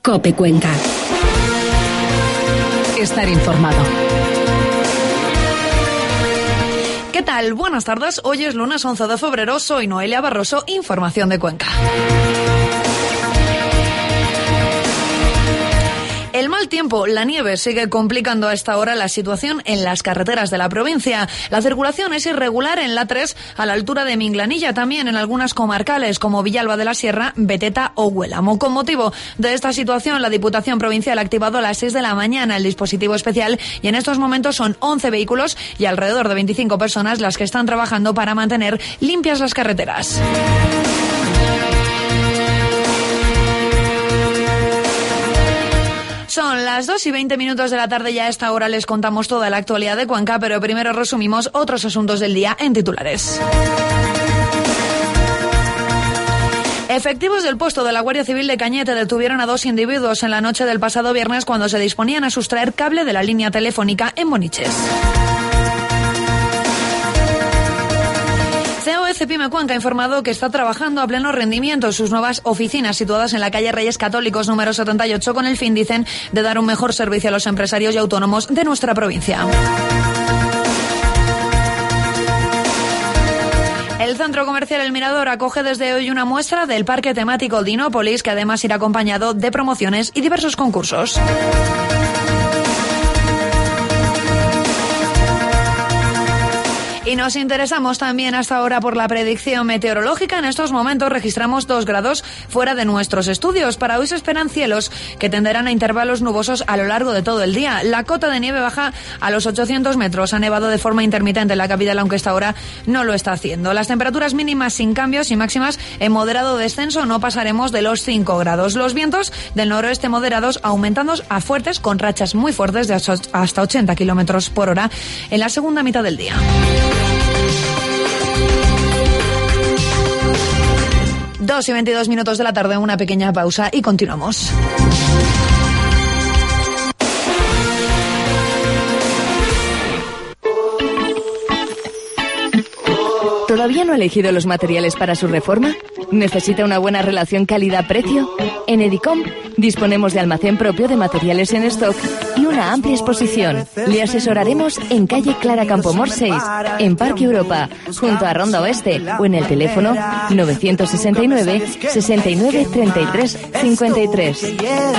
COPE Cuenca. Estar informado. ¿Qué tal? Buenas tardes. Hoy es lunes 11 de febrero. Soy Noelia Barroso. Información de Cuenca. El mal tiempo, la nieve, sigue complicando a esta hora la situación en las carreteras de la provincia. La circulación es irregular en la 3 a la altura de Minglanilla, también en algunas comarcales como Villalba de la Sierra, Beteta o Huélamo. Con motivo de esta situación, la Diputación Provincial ha activado a las 6 de la mañana el dispositivo especial y en estos momentos son 11 vehículos y alrededor de 25 personas las que están trabajando para mantener limpias las carreteras. Son las 2:20 de la tarde y a esta hora les contamos toda la actualidad de Cuenca, pero primero resumimos otros asuntos del día en titulares. Efectivos del puesto de la Guardia Civil de Cañete detuvieron a 2 individuos en la noche del pasado viernes cuando se disponían a sustraer cable de la línea telefónica en Boniches. COE Pyme Cuenca ha informado que está trabajando a pleno rendimiento en sus nuevas oficinas situadas en la calle Reyes Católicos número 78 con el fin, dicen, de dar un mejor servicio a los empresarios y autónomos de nuestra provincia. El centro comercial El Mirador acoge desde hoy una muestra del parque temático Dinópolis, que además irá acompañado de promociones y diversos concursos. Y nos interesamos también hasta ahora por la predicción meteorológica. En estos momentos registramos 2 grados fuera de nuestros estudios. Para hoy se esperan cielos que tenderán a intervalos nubosos a lo largo de todo el día. La cota de nieve baja a los 800 metros. Ha nevado de forma intermitente en la capital, aunque hasta ahora no lo está haciendo. Las temperaturas mínimas sin cambios y máximas en moderado descenso. No pasaremos de los 5 grados. Los vientos del noroeste moderados aumentando a fuertes con rachas muy fuertes de hasta 80 kilómetros por hora en la segunda mitad del día. 2:22 de la tarde, una pequeña pausa y continuamos. ¿Todavía no ha elegido los materiales para su reforma? ¿Necesita una buena relación calidad-precio? En Edicom disponemos de almacén propio de materiales en stock y una amplia exposición. Le asesoraremos en calle Clara Campoamor 6, en Parque Europa, junto a Ronda Oeste, o en el teléfono 969 69 33 53.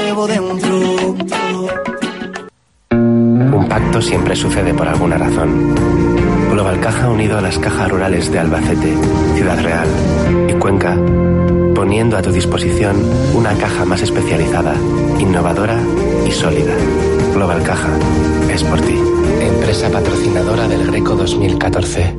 Un pacto siempre sucede por alguna razón. Global Caja ha unido a las cajas rurales de Albacete, Ciudad Real y Cuenca, poniendo a tu disposición una caja más especializada, innovadora y sólida. Global Caja es por ti. Empresa patrocinadora del Greco 2014.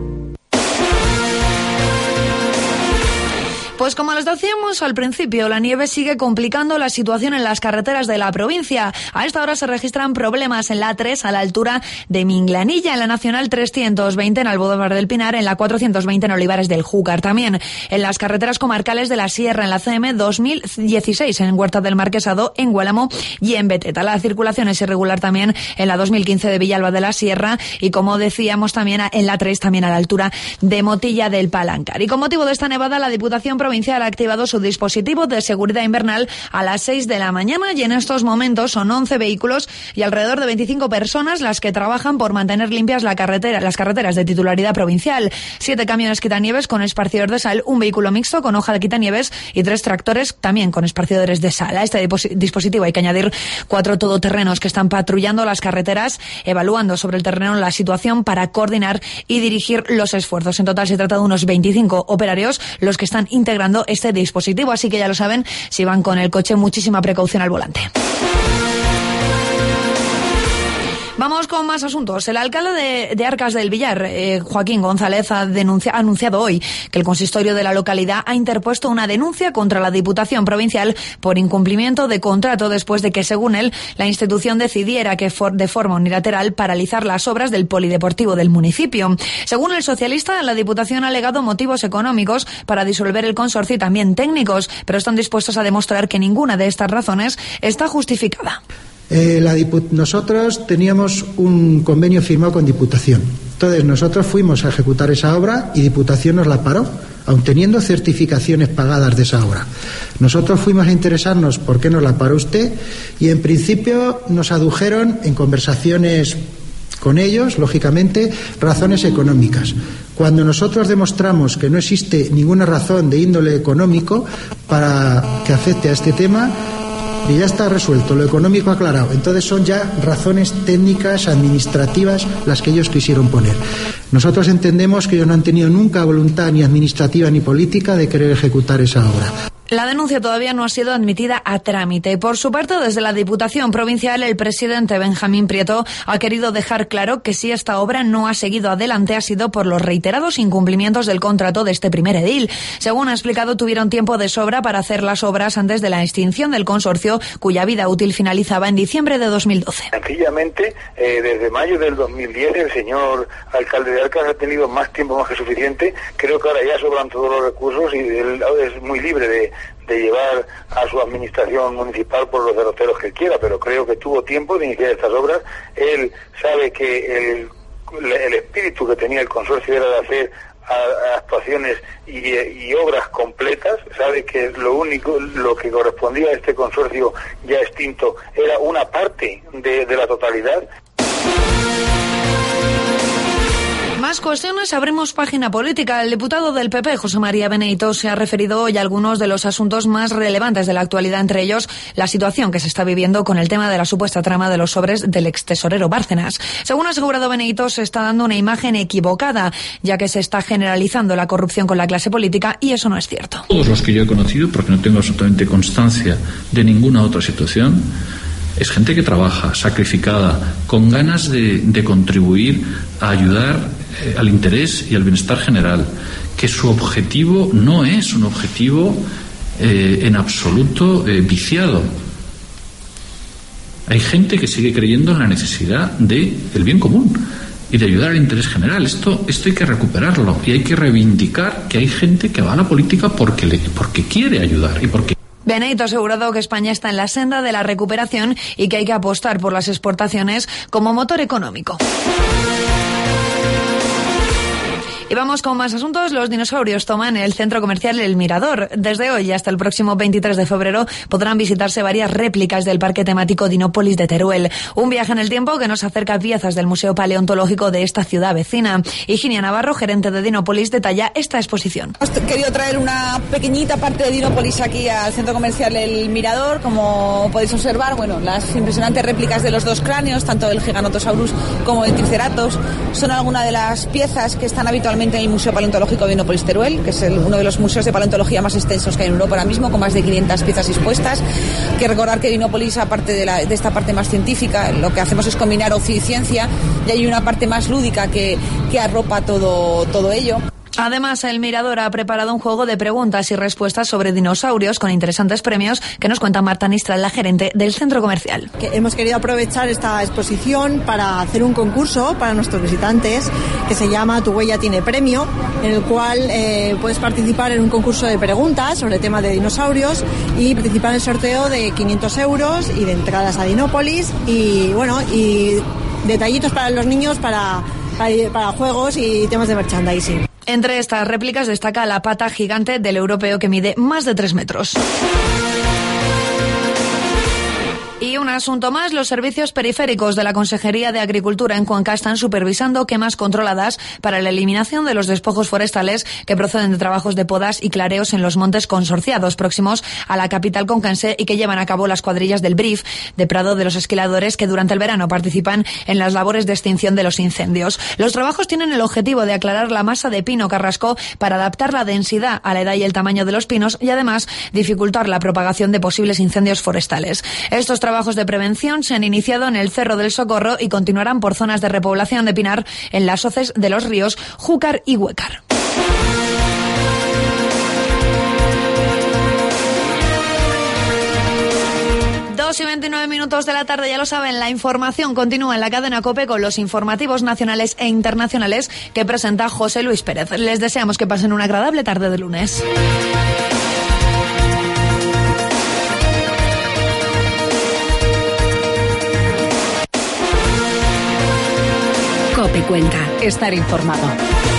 Pues como les decíamos al principio, la nieve sigue complicando la situación en las carreteras de la provincia. A esta hora se registran problemas en la 3 a la altura de Minglanilla, en la Nacional 320 en Almodóvar del Pinar, en la 420 en Olivares del Júcar. También en las carreteras comarcales de la Sierra, en la CM 2016 en Huerta del Marquesado, en Huélamo y en Beteta. La circulación es irregular también en la 2015 de Villalba de la Sierra y, como decíamos, también en la 3 también a la altura de Motilla del Palancar. Y con motivo de esta nevada, la Diputación Provincial ha activado su dispositivo de seguridad invernal a las 6 de la mañana y en estos momentos son 11 vehículos y alrededor de 25 personas las que trabajan por mantener limpias las carreteras de titularidad provincial. 7 camiones quitanieves con esparcidor de sal, un vehículo mixto con hoja de quitanieves y 3 tractores también con esparcidores de sal. A este dispositivo hay que añadir 4 todoterrenos que están patrullando las carreteras, evaluando sobre el terreno la situación para coordinar y dirigir los esfuerzos. En total se trata de unos 25 operarios los que están integrando este dispositivo, así que ya lo saben, si van con el coche, muchísima precaución al volante. Vamos con más asuntos. El alcalde de Arcas del Villar, Joaquín González, ha anunciado hoy que el consistorio de la localidad ha interpuesto una denuncia contra la Diputación Provincial por incumplimiento de contrato después de que, según él, la institución decidiera que de forma unilateral paralizar las obras del polideportivo del municipio. Según el socialista, la Diputación ha alegado motivos económicos para disolver el consorcio y también técnicos, pero están dispuestos a demostrar que ninguna de estas razones está justificada. Nosotros teníamos un convenio firmado con Diputación. Entonces nosotros fuimos a ejecutar esa obra y Diputación nos la paró. aun teniendo certificaciones pagadas de esa obra. Nosotros fuimos a interesarnos por qué no la paró usted y en principio nos adujeron en conversaciones con ellos, lógicamente, razones económicas. Cuando nosotros demostramos que no existe ninguna razón de índole económico para que afecte a este tema, y ya está resuelto, lo económico aclarado, entonces son ya razones técnicas, administrativas, las que ellos quisieron poner. Nosotros entendemos que ellos no han tenido nunca voluntad ni administrativa ni política de querer ejecutar esa obra. La denuncia todavía no ha sido admitida a trámite. Por su parte, desde la Diputación Provincial, el presidente Benjamín Prieto ha querido dejar claro que si esta obra no ha seguido adelante ha sido por los reiterados incumplimientos del contrato de este primer edil. Según ha explicado, tuvieron tiempo de sobra para hacer las obras antes de la extinción del consorcio, cuya vida útil finalizaba en diciembre de 2012. Sencillamente, desde mayo del 2010, el señor alcalde de Arcas ha tenido más tiempo más que suficiente. Creo que ahora ya sobran todos los recursos y él es muy libre de llevar a su administración municipal por los derroteros que quiera, pero creo que tuvo tiempo de iniciar estas obras. Él sabe que el espíritu que tenía el consorcio era de hacer actuaciones y obras completas. Sabe que lo que correspondía a este consorcio ya extinto era una parte de la totalidad. Más cuestiones, abrimos página política. El diputado del PP, José María Benito, se ha referido hoy a algunos de los asuntos más relevantes de la actualidad, entre ellos la situación que se está viviendo con el tema de la supuesta trama de los sobres del extesorero Bárcenas. Según ha asegurado Benito, se está dando una imagen equivocada, ya que se está generalizando la corrupción con la clase política y eso no es cierto. Todos los que yo he conocido, porque no tengo absolutamente constancia de ninguna otra situación, es gente que trabaja, sacrificada, con ganas de contribuir a ayudar al interés y al bienestar general, que su objetivo no es un objetivo en absoluto viciado. Hay gente que sigue creyendo en la necesidad del bien común y de ayudar al interés general. Esto hay que recuperarlo y hay que reivindicar que hay gente que va a la política porque quiere ayudar y porque... Benito ha asegurado que España está en la senda de la recuperación y que hay que apostar por las exportaciones como motor económico. Y vamos con más asuntos. Los dinosaurios toman el centro comercial El Mirador. Desde hoy hasta el próximo 23 de febrero podrán visitarse varias réplicas del parque temático Dinópolis de Teruel. Un viaje en el tiempo que nos acerca a piezas del Museo Paleontológico de esta ciudad vecina. Higinia Navarro, gerente de Dinópolis, detalla esta exposición. Hemos querido traer una pequeñita parte de Dinópolis aquí al centro comercial El Mirador. Como podéis observar, las impresionantes réplicas de los dos cráneos, tanto del Giganotosaurus como del Triceratops, son algunas de las piezas que están habitualmente en el Museo Paleontológico de Dinópolis Teruel, que es uno de los museos de paleontología más extensos que hay en Europa ahora mismo, con más de 500 piezas expuestas. Hay que recordar que Dinópolis, aparte de esta parte más científica, lo que hacemos es combinar ocio y ciencia, y hay una parte más lúdica que arropa todo ello. Además, El Mirador ha preparado un juego de preguntas y respuestas sobre dinosaurios con interesantes premios que nos cuenta Marta Nistral, la gerente del centro comercial. Hemos querido aprovechar esta exposición para hacer un concurso para nuestros visitantes que se llama Tu huella tiene premio, en el cual puedes participar en un concurso de preguntas sobre el tema de dinosaurios y participar en el sorteo de 500 euros y de entradas a Dinópolis y detallitos para los niños para juegos y temas de merchandising. Entre estas réplicas destaca la pata gigante del europeo que mide más de 3 metros. Y un asunto más, los servicios periféricos de la Consejería de Agricultura en Cuenca están supervisando quemas controladas para la eliminación de los despojos forestales que proceden de trabajos de podas y clareos en los montes consorciados próximos a la capital conquense y que llevan a cabo las cuadrillas del BRIF, de Prado de los Esquiladores, que durante el verano participan en las labores de extinción de los incendios. Los trabajos tienen el objetivo de aclarar la masa de pino carrasco para adaptar la densidad a la edad y el tamaño de los pinos y además dificultar la propagación de posibles incendios forestales. Estos trabajos de prevención se han iniciado en el Cerro del Socorro y continuarán por zonas de repoblación de pinar en las hoces de los ríos Júcar y Huécar. Y 29 minutos de la tarde, ya lo saben, la información continúa en la cadena COPE con los informativos nacionales e internacionales que presenta José Luis Pérez. Les deseamos que pasen una agradable tarde de lunes. COPE cuenta. Estar informado.